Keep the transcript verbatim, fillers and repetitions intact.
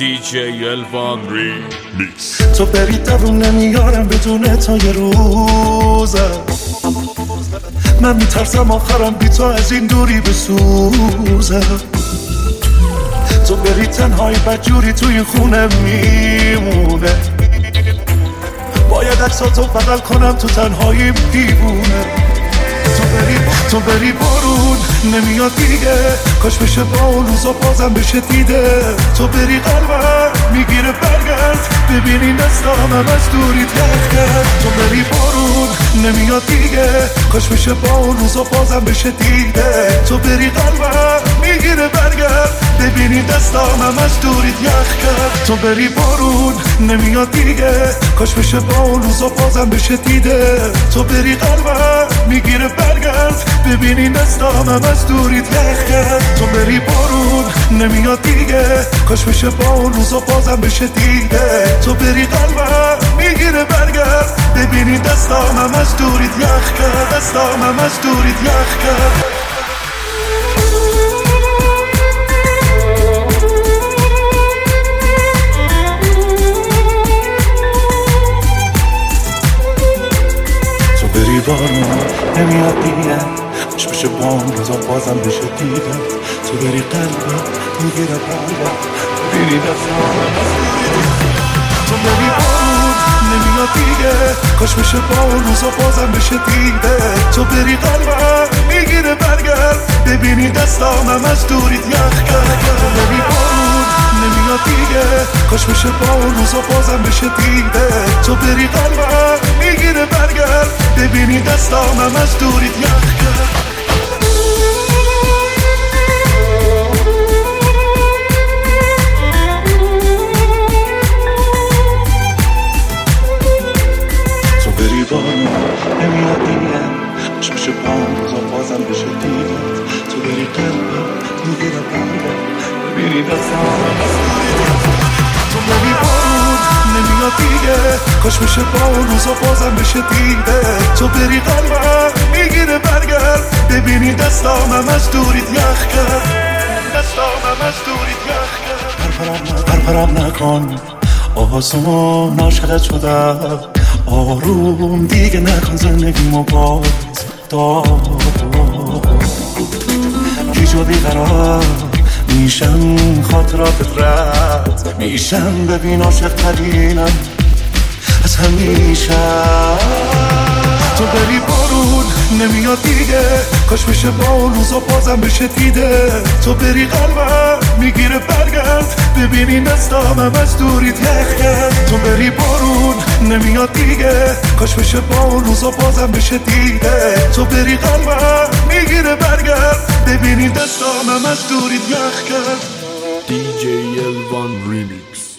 دی جی الوان ریمیکس. تو بری دووم نمیارم بدون تو یه روزم، من میترسم آخرم بی تو از این دوری بسوزم. تو بری تنهایی بدجوری توی خونه میمونه، باید عکساتو بغل کنم تو تنهایی دیوونه. تو بری تو بری بارون نمیاد دیگه، کاش بشه با اون روزا بازم بشه دیده. تو بری قلبم میگیره برگرد، ببینی دستامم از دوریت یخ کرد. تو بری بارون نمیاد دیگه، کاش بشه با اون روزا بازم بشه دیده. تو بری قلبم میگیره برگرد، ببینی دستامم از دوریت یخ کرد. تو بری بارون نمیاد دیگه، کاش بشه با اون روزا بازم بشه دیده. تو بری قلبم میگیره برگرد، ببینی دستامم از دوریت یخ کرد. تو بری بارون نمیاد دیگه، کاش بشه با اون روزا بازم بشه دیده. تو بری قلبم میگیره برگرد، ببینی دستامم از دوریت یخ کرد. دستامم از دوریت یخ کرد. تو بری بارون نمیاد دیگه، کاش بشه با اون روزا بازم بشه دیده. تو بری قلبم میگیره برگرد، ببینی دستامم از تو بری بارون نمیاد دیگه، کاش بشه با اون روزا بازم بشه دیده. تو بری قلبم میگیره برگرد، ببینی دستامم از دوریت یخ کرد. تو بری بارون نمیاد دیگه، کاش بشه با اون روزا بازم بشه دیده. تو بری قلبم میگیره برگرد، ببینی دستامم از دوریت یخ کرد. نمیاد دیگه، کاش بشه با اون روزا بازم بشه دیده. تو بری قلبم میگیره برگرد، ببینی دستامم از دوریت. تو بری بارون نمیاد دیگه، کاش بشه با اون روزا بازم بشه دیده. تو بری قلبم میگیره برگرد، ببینی دستامم از دوریت یخ کرد. دستامم از دوریت یخ کرد. پرپرم نکن آسمون، عاشقت شدم آروم دیگه نکن زندگیمو باز دار. گیج و بیقرار میشم خاطراتت رد میشم، ببین عاشق ترینم از همیشه. تو بری بارون نمیاد دیگه، کاش بشه با اون روزا بازم بشه دیده. تو بری قلبم میگیره برگرد، ببینی دستامم از دوریت یخ کرد. تو بری بارون نمیاد دیگه، کاش بشه با اون روزا بازم بشه دیده. تو بری قلبم میگیره برگرد، ببینی دستامم از دوریت یخ کرد. دی جی الوان ریمیکس.